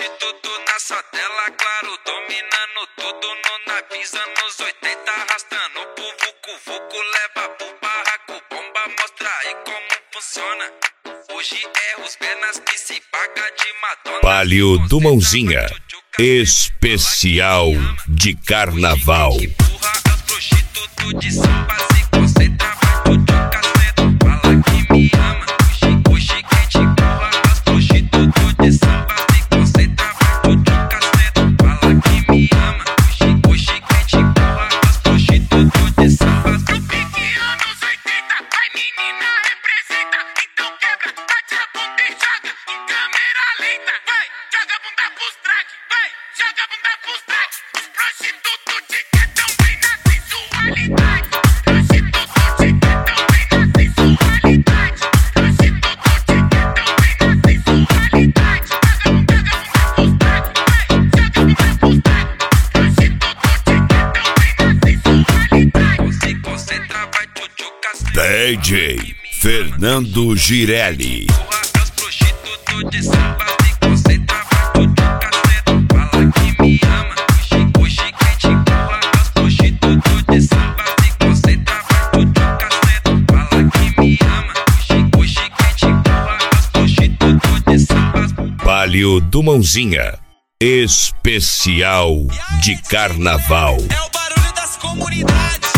prostituto na sua tela, claro, dominando tudo no navisa nos 80, arrastando pro vucu-vucu, leva pro barraco, bomba, mostra aí como funciona. Hoje é os penas que se paga de Madonna. Palio do Mãozinha, especial de carnaval. Empurra os prostitutos de samba, se concentra, vai tchutchuca, senta, fala que me ama. Hoje quem te empurra os prostitutos de samba, se concentra, vai tchutchuca, senta, fala que me ama. Hoje quem te empurra os prostitutos de samba. No pique anos 80, vai menina representa. Então quebra, bate a bunda e joga em câmera lenta. Vai, joga a bunda pros track, vai, joga a bunda pros track. Os prostitutos te quedam bem na sensualidade. Prostituto te quedam bem na sensualidade. Prostituto te quedam bem na sensualidade. Joga a bunda pros track, vai, joga a bunda pros track. Prostituto te quedam bem na sensualidade. Se concentra, vai tchutchuca, senta. DJ Fernando Girelli. Empurra os prostitutos de samba, se concentra, vai tchutchuca, senta, fala que me ama. Hoje quem te empurra os prostitutos de samba, se concentra, vai tchutchuca, senta, fala que me ama. Hoje quem te empurra os prostitutos de samba. Palio do Mãozinha, especial de carnaval. É o barulho das comunidades.